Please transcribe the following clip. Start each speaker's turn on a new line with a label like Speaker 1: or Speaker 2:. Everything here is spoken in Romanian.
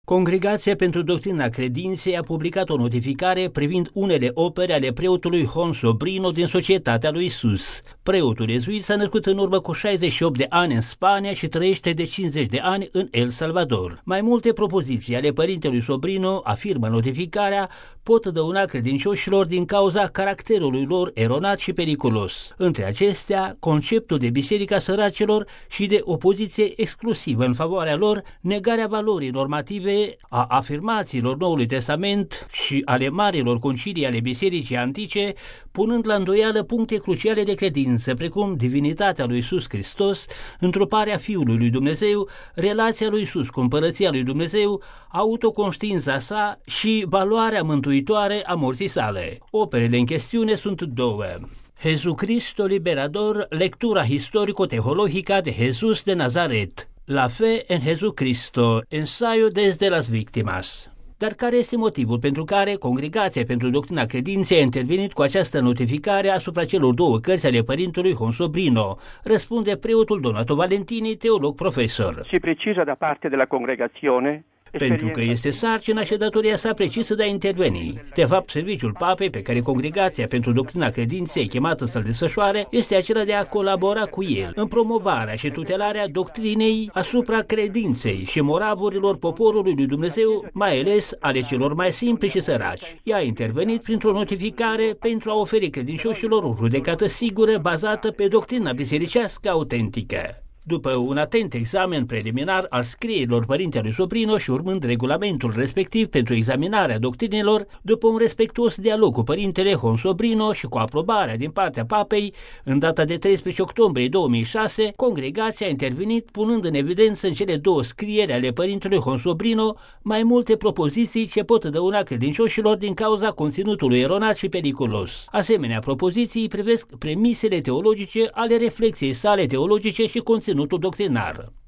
Speaker 1: Congregația pentru Doctrina Credinței a publicat o notificare privind unele opere ale preotului Hon Sobrino din Societatea lui Isus. Preotul iezuit s-a născut în urmă cu 68 de ani în Spania și trăiește de 50 de ani în El Salvador. Mai multe propoziții ale părintelui Sobrino, afirmă notificarea, pot dăuna credincioșilor din cauza caracterului lor eronat și periculos. Între acestea, conceptul de biserica săracilor și de opoziție exclusivă în favoarea lor, negarea valorii normative a afirmațiilor Noului Testament și ale marilor concilii ale bisericii antice, punând la îndoială puncte cruciale de credință, precum divinitatea lui Iisus Hristos, întruparea Fiului lui Dumnezeu, relația lui Iisus cu împărăția lui Dumnezeu, autoconștiința sa și valoarea mântuitoare a morții sale. Operele în chestiune sunt două: Jesucristo Liberador, lectura histórico-teológica de Jesús de Nazaret, La fe en Jesucristo, ensayo desde las víctimas. Dar care este motivul pentru care Congregația pentru Doctrina Credinței a intervenit cu această notificare asupra celor două cărți ale părintelui Hon Sobrino? Răspunde preotul Donato Valentini, teolog profesor.
Speaker 2: Si precisa da parte della congregazione
Speaker 1: pentru că este sarcina și datoria sa precisă de a interveni. De fapt, serviciul papei pe care Congregația pentru Doctrina Credinței e chemată să-l desfășoare este acela de a colabora cu el în promovarea și tutelarea doctrinei asupra credinței și moravurilor poporului lui Dumnezeu, mai ales ale celor mai simpli și săraci. Ea a intervenit printr-o notificare pentru a oferi credincioșilor o judecată sigură bazată pe doctrina bisericească autentică. După un atent examen preliminar al scrierilor părintelui Sobrino și urmând regulamentul respectiv pentru examinarea doctrinelor, după un respectuos dialog cu părintele Hon Sobrino și cu aprobarea din partea papei, în data de 13 octombrie 2006, Congregația a intervenit punând în evidență în cele două scrieri ale părintelui Hon Sobrino mai multe propoziții ce pot dăuna credincioșilor din cauza conținutului eronat și periculos. Asemenea, propoziții privesc premisele teologice ale reflexiei sale teologice și conținutul doctrinar.